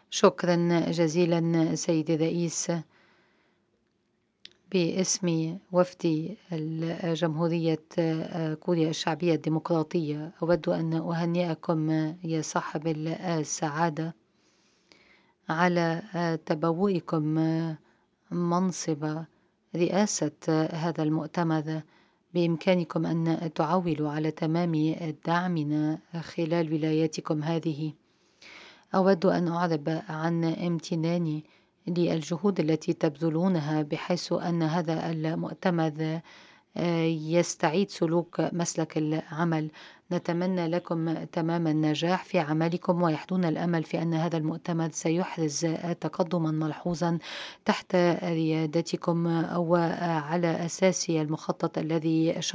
شكرا جزيلا سيدي الرئيس. باسم وفد جمهورية كوريا الشعبية الديمقراطية أود أن أهنئكم يا صاحب السعادة على تبوئكم منصب رئاسة هذا المؤتمر. بإمكانكم أن تعولوا على تمام دعمنا خلال ولايتكم هذه. أود أن أعرب عن امتناني للجهود التي تبذلونها بحيث أن هذا المؤتمر يستعيد سلوك مسلك العمل. نتمنى لكم تمام النجاح في عملكم ويحدون الأمل في أن هذا المؤتمر سيحرز تقدما ملحوظا تحت ريادتكم وعلى أساس المخطط الذي